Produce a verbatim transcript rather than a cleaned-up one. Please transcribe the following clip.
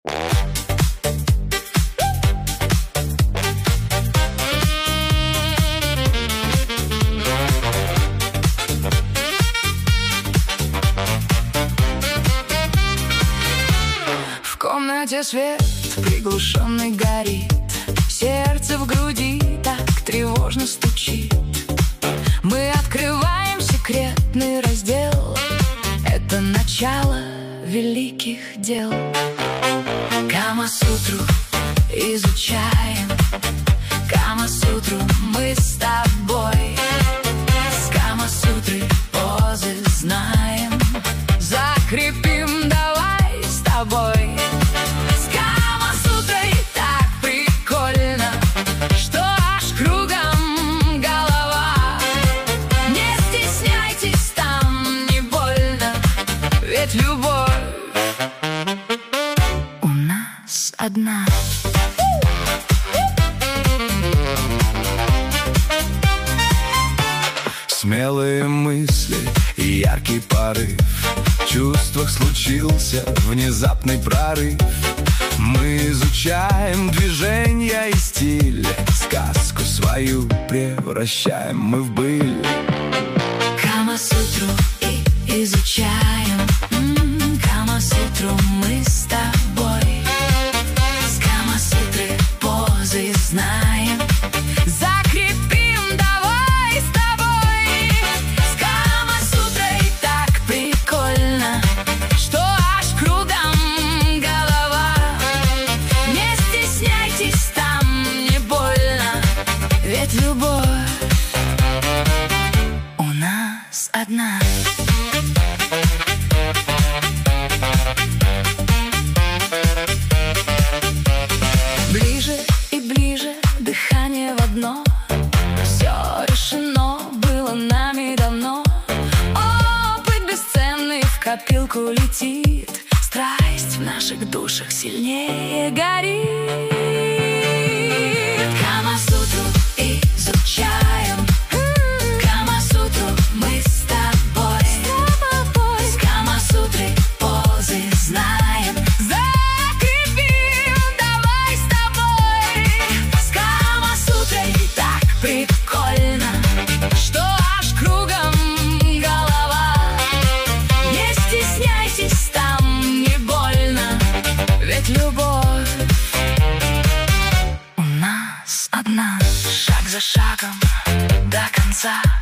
В комнате свет приглушенный горит, сердце в груди так тревожно стучит. Мы открываем секретный раздел, это начало великих дел. Камасутру изучаем, Камасутру мы с тобой. С Камасутры позы знаем, закрепим давай с тобой. С Камасутрой так прикольно, что аж кругом голова. Не стесняйтесь, там не больно, ведь любовь у нас одна. Смелые мысли и яркий порыв, в чувствах случился внезапный прорыв. Мы изучаем движения и стиль, сказку свою превращаем мы в быль. Камасутру и изучаем, м-м, Камасутру мы с тобой. С Камасутры позы знаем, закрепим давай с тобой. С Камасутрой так прикольно, что аж кругом голова. Не стесняйтесь, там не больно, ведь любовь у нас одна. Ближе и ближе, дыхание в одно, все решено было нами давно. Опыт бесценный в копилку летит, страсть в наших душах сильнее горит. Камасутру изучаем, Камасутру мы с тобой. С Камасутры позы знаем, закрепим давай с тобой. С Камасутрой так прикольно, что аж кругом голова. Не стесняйтесь, там не больно, ведь любовь у нас одна. Шаг за шагом до конца.